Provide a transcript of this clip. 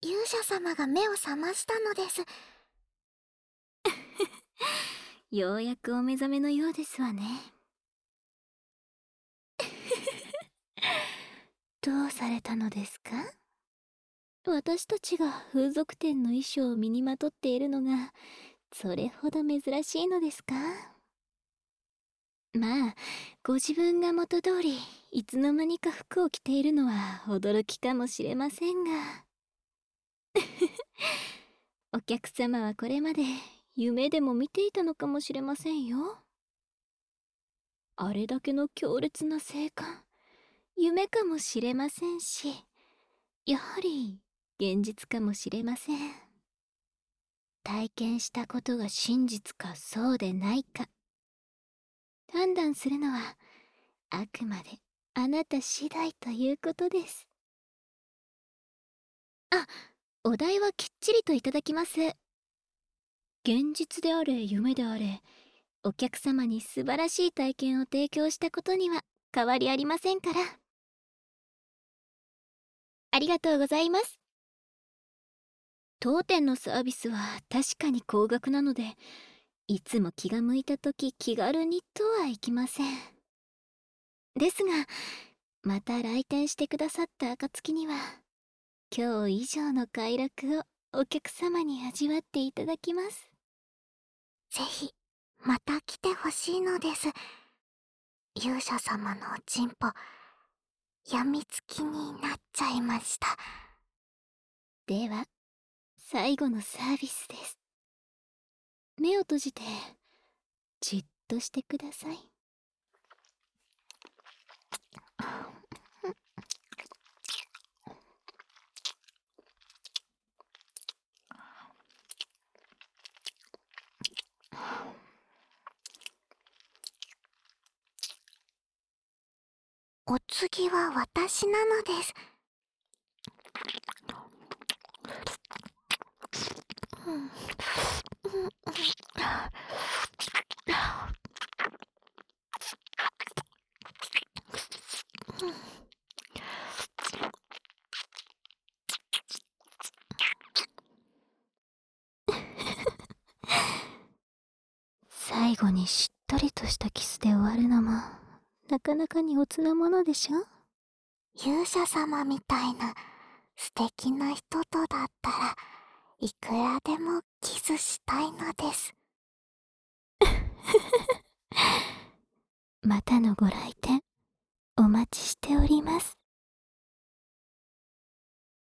勇者様が目を覚ましたのです。 ようやくお目覚めのようですわね。どうされたのですか？私たちが風俗店の衣装を身にまとっているのがそれほど珍しいのですか？まあ、ご自分が元通りいつの間にか服を着ているのは驚きかもしれませんがお客様はこれまで夢でも見ていたのかもしれませんよ。あれだけの強烈な静観、夢かもしれませんし、やはり現実かもしれません。体験したことが真実かそうでないか判断するのはあくまであなた次第ということです。あ、お題はきっちりといただきます。現実であれ夢であれ、お客様に素晴らしい体験を提供したことには変わりありませんから。ありがとうございます。当店のサービスは確かに高額なので、いつも気が向いた時気軽にとはいきません。ですが、また来店してくださった暁には、今日以上の快楽をお客様に味わっていただきます。 ぜひ、また来てほしいのです。勇者様のおちんぽ、やみつきになっちゃいました。 では、最後のサービスです。目を閉じて、じっとしてください。 お次は私なのです。 最後にしっとりとしたキスで終わるのもなかなかにおつなものでしょ。 勇者様みたいな素敵な人とだったらいくらでもキスしたいのです。 またのご来店お待ちしております。